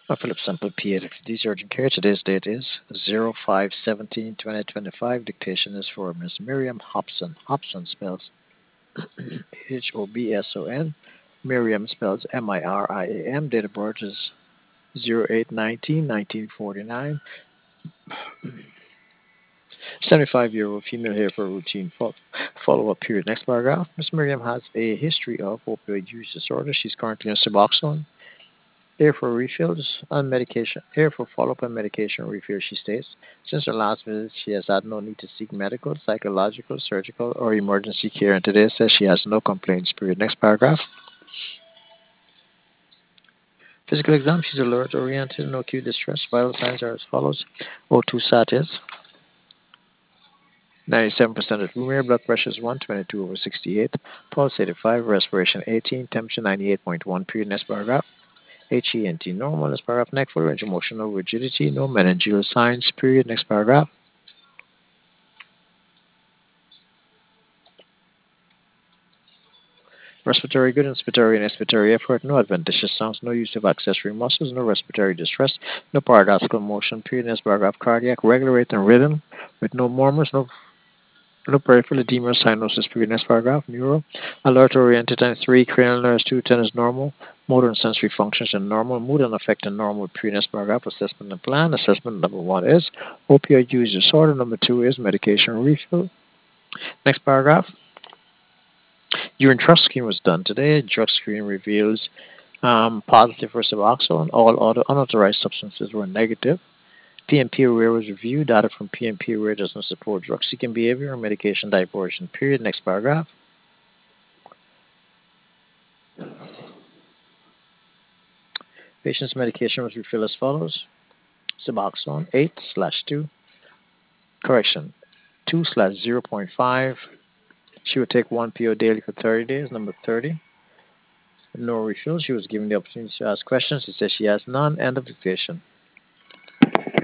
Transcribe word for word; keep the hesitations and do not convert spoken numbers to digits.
Uh, Philip Sample P A These urgent care. Today's date is zero five seventeen twenty twenty-five. Dictation is for Miss Miriam Hobson. Hobson spells H O B S O N. Miriam spells M I R I A M. Date of birth is zero eight nineteen nineteen forty-nine. seventy-five year old female here for a routine follow up period. Next paragraph. Miss Miriam has a history of opioid use disorder. She's currently on Suboxone. Here for refills on medication. Here for follow-up on medication refill, she states, since her last visit, she has had no need to seek medical, psychological, surgical, or emergency care, and today says she has no complaints. Period. Next paragraph. Physical exam. She's alert, oriented, no acute distress. Vital signs are as follows: O two sat is ninety-seven percent at room air. Blood pressure is one twenty-two over sixty-eight. Pulse eighty-five. Respiration eighteen. Temperature ninety-eight point one. Period. Next paragraph. H E N T normal. Next paragraph. Neck full range emotional rigidity. No meningeal signs. Period. Next paragraph. Respiratory good, inspiratory and expiratory effort, no adventitious sounds, no use of accessory muscles, no respiratory distress, no paradoxical motion, period. Next paragraph. Cardiac, regular rate and rhythm, with no murmurs, no no peripheral edema or cyanosis, period. Next paragraph. Neuro, alert oriented and three, cranial nerves two, ten is normal, motor and sensory functions are normal, mood and affect are normal, period. Next paragraph. Assessment and plan. Assessment number one is opioid use disorder, number two is medication refill. Next paragraph. Urine trust screen was done today. Drug screen reveals um, positive for Suboxone. All other unauthorized substances were negative. P M P aware was reviewed. Data from P M P aware does not support drug seeking behavior or medication diversion. Period. Next paragraph. Patient's medication was refilled as follows: Suboxone eight slash two. Correction, two slash zero point five. She would take one P O daily for thirty days. Number thirty. No refill. She was given the opportunity to ask questions. She says she has none. End of dictation.